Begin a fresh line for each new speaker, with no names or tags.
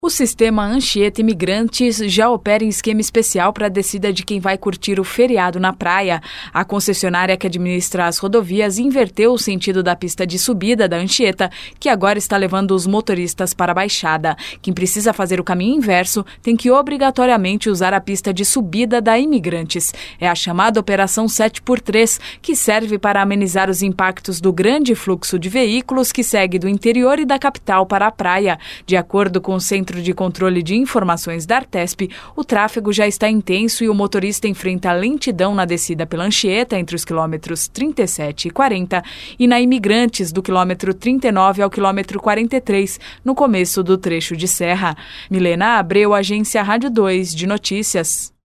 O sistema Anchieta Imigrantes já opera em esquema especial para a descida de quem vai curtir o feriado na praia. A concessionária que administra as rodovias inverteu o sentido da pista de subida da Anchieta, que agora está levando os motoristas para a Baixada. Quem precisa fazer o caminho inverso tem que obrigatoriamente usar a pista de subida da Imigrantes. É a chamada Operação 7x3, que serve para amenizar os impactos do grande fluxo de veículos que segue do interior e da capital para a praia. De acordo com o Centro de Controle de Informações da Artesp, o tráfego já está intenso e o motorista enfrenta lentidão na descida pela Anchieta entre os quilômetros 37 e 40 e na Imigrantes do quilômetro 39 ao quilômetro 43, no começo do trecho de serra. Milena Abreu, Agência Rádio 2 de Notícias.